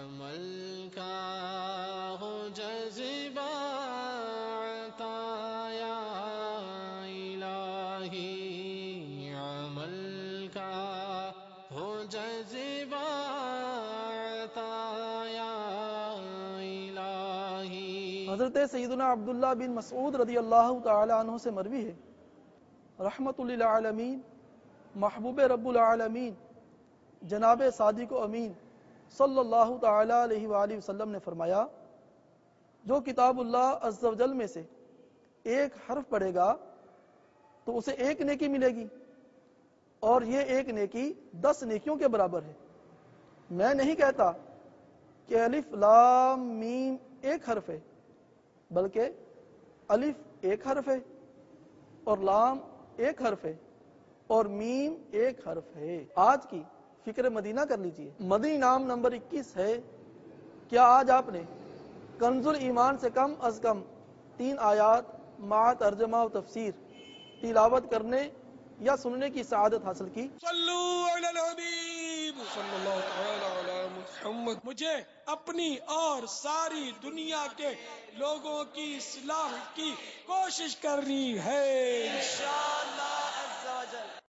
عمل کا ہو جذبہ عطا یا الہی، عمل کا ہو جذبہ عطا یا الہی۔ حضرت سیدنا عبداللہ بن مسعود رضی اللہ تعالی عنہ سے مروی ہے، رحمت للعالمین محبوب رب العالمین جناب صادق و امین صلی اللہ تعالی علیہ وآلہ وسلم نے فرمایا، جو کتاب اللہ عز و جل میں سے ایک حرف پڑھے گا تو اسے ایک نیکی ملے گی، اور یہ ایک نیکی 10 نیکیوں کے برابر ہے۔ میں نہیں کہتا کہ الف لام میم ایک حرف ہے، بلکہ الف ایک حرف ہے اور لام ایک حرف ہے اور میم ایک حرف ہے۔ آج کی فکر مدینہ کر لیجئے، مدنی نام نمبر 21 ہے۔ کیا آج آپ نے کنز الایمان سے کم از کم 3 آیات مع ترجمہ و تفسیر تلاوت کرنے یا سننے کی سعادت حاصل کی؟ صلو علی الحبیب صلی اللہ تعالی علی محمد۔ مجھے اپنی اور ساری دنیا کے لوگوں کی اصلاح کی کوشش کرنی ہے انشاءاللہ عز و جل۔